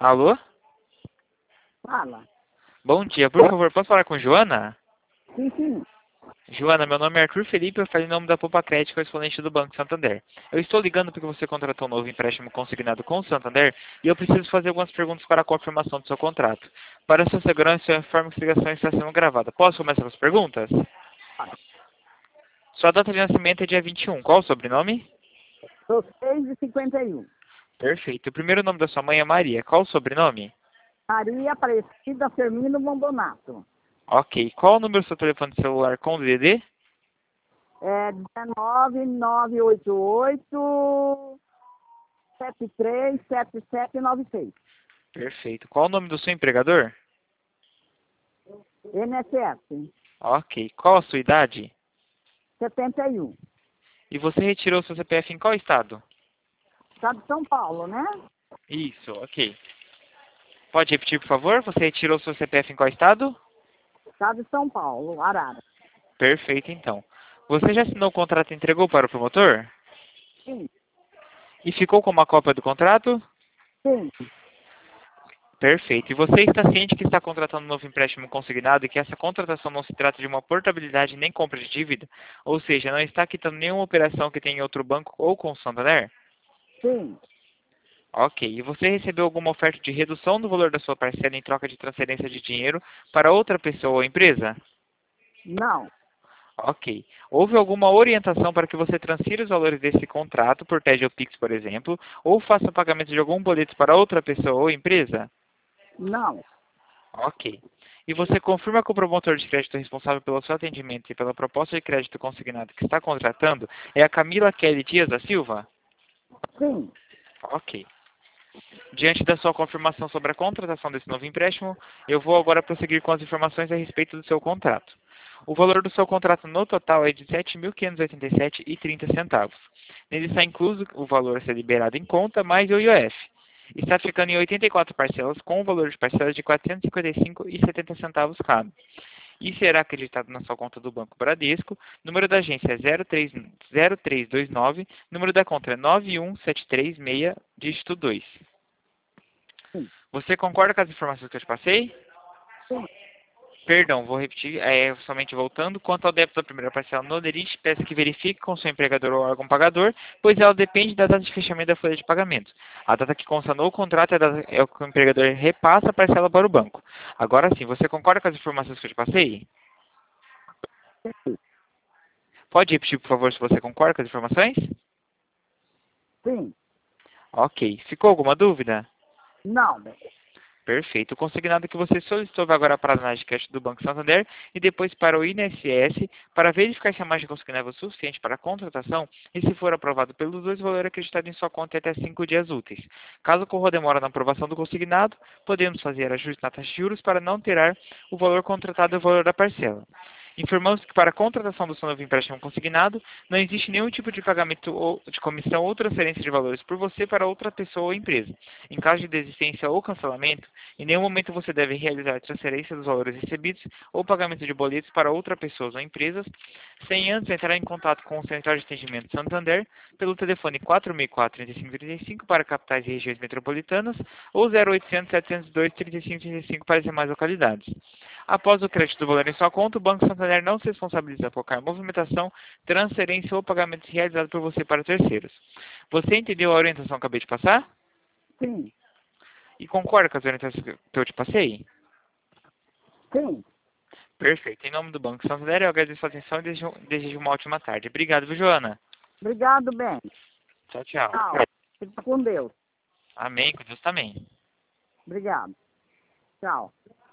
Alô? Fala. Bom dia, por favor, posso falar com Joana? Sim, sim. Joana, meu nome é Arthur Felipe, eu falo em nome da Poupa Crédito, correspondente do Banco Santander. Eu estou ligando porque você contratou um novo empréstimo consignado com o Santander e eu preciso fazer algumas perguntas para a confirmação do seu contrato. Para sua segurança, eu informo que a ligação está sendo gravada. Posso começar com as perguntas? Sua data de nascimento é dia 21. Qual o sobrenome? Sou 6h51. Perfeito. O primeiro nome da sua mãe é Maria. Qual o sobrenome? Maria Aparecida Firmino Bombonato. Ok. Qual o número do seu telefone celular com DDD? É 19988 737796. Perfeito. Qual o nome do seu empregador? NSS. Ok. Qual a sua idade? 71. E você retirou seu CPF em qual estado? Estado de São Paulo, né? Isso, ok. Pode repetir, por favor? Você retirou seu CPF em qual estado? Estado de São Paulo, Arara. Perfeito, então. Você já assinou o contrato e entregou para o promotor? Sim, E ficou com uma cópia do contrato? sim. Perfeito. E você está ciente que está contratando um novo empréstimo consignado e que essa contratação não se trata de uma portabilidade nem compra de dívida? Ou seja, não está quitando nenhuma operação que tem em outro banco ou com o Santander? Sim. Ok. E você recebeu alguma oferta de redução do valor da sua parcela em troca de transferência de dinheiro para outra pessoa ou empresa? Não. Ok. Houve alguma orientação para que você transfira os valores desse contrato por TED ou Pix, por exemplo, ou faça pagamento de algum boleto para outra pessoa ou empresa? Não. Ok. E você confirma que o promotor de crédito responsável pelo seu atendimento e pela proposta de crédito consignado que está contratando é a Camila Kelly Dias da Silva? Sim. Ok. Diante da sua confirmação sobre a contratação desse novo empréstimo, eu vou agora prosseguir com as informações a respeito do seu contrato. O valor do seu contrato no total é de R$ 7.587,30. Nele está incluso o valor a ser liberado em conta, mais o IOF. Está ficando em 84 parcelas, com o valor de parcelas de R$ 455,70 cada. E será acreditado na sua conta do Banco Bradesco. Número da agência é 0329, número da conta é 91736, dígito 2. Sim. Você concorda com as informações que eu te passei? Sim. Perdão, vou repetir, somente voltando. Quanto ao débito da primeira parcela no DERIT, peço que verifique com seu empregador ou órgão pagador, pois ela depende da data de fechamento da folha de pagamento. A data que consta no contrato é o que o empregador repassa a parcela para o banco. Agora sim, você concorda com as informações que eu te passei? Pode repetir, por favor, se você concorda com as informações? Sim. Ok. Ficou alguma dúvida? Não. Perfeito. O consignado que você solicitou vai agora para a análise de crédito do Banco Santander e depois para o INSS para verificar se a margem consignável é suficiente para a contratação e, se for aprovado pelos dois, o valor acreditado em sua conta é até 5 dias úteis. Caso ocorra demora na aprovação do consignado, podemos fazer ajuste na taxa de juros para não alterar o valor contratado e o valor da parcela. Informamos que para a contratação do seu novo empréstimo consignado, não existe nenhum tipo de pagamento ou de comissão ou transferência de valores por você para outra pessoa ou empresa. Em caso de desistência ou cancelamento, em nenhum momento você deve realizar transferência dos valores recebidos ou pagamento de boletos para outra pessoa ou empresas, sem antes entrar em contato com o Central de Atendimento Santander pelo telefone 464-3535 para capitais e regiões metropolitanas ou 0800-702-3535 para as demais localidades. Após o crédito do valor em sua conta, o Banco Santander não se responsabiliza por qualquer movimentação, transferência ou pagamento realizado por você para terceiros. Você entendeu a orientação que eu acabei de passar? Sim. E concorda com as orientações que eu te passei? Sim. Perfeito. Em nome do Banco Santander, eu agradeço a atenção e desejo uma ótima tarde. Obrigado, viu, Joana? Obrigado, bem. Tchau, tchau. Tchau. Fica com Deus. Amém, com Deus também. Obrigado. Tchau.